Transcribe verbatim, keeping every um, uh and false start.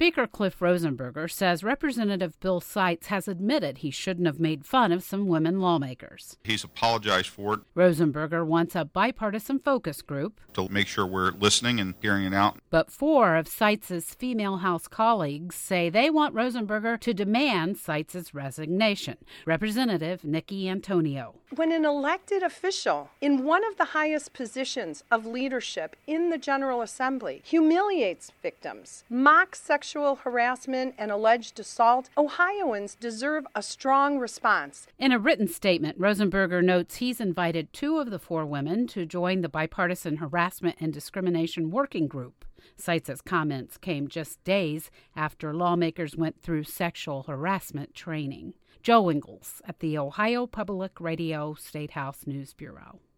Speaker Cliff Rosenberger says Representative Bill Seitz has admitted he shouldn't have made fun of some women lawmakers. He's apologized for it. Rosenberger wants a bipartisan focus group To make sure we're listening and hearing it out. But four of Seitz's female House colleagues say they want Rosenberger to demand Seitz's resignation. Representative Nikki Antonio. When an elected official in one of the highest positions of leadership in the General Assembly humiliates victims, mocks sexual harassment and alleged assault, Ohioans deserve a strong response. In a written statement, Rosenberger notes he's invited two of the four women to join the Bipartisan Harassment and Discrimination Working Group. Seitz's comments came just days after lawmakers went through sexual harassment training. Joe Ingles at the Ohio Public Radio State House News Bureau.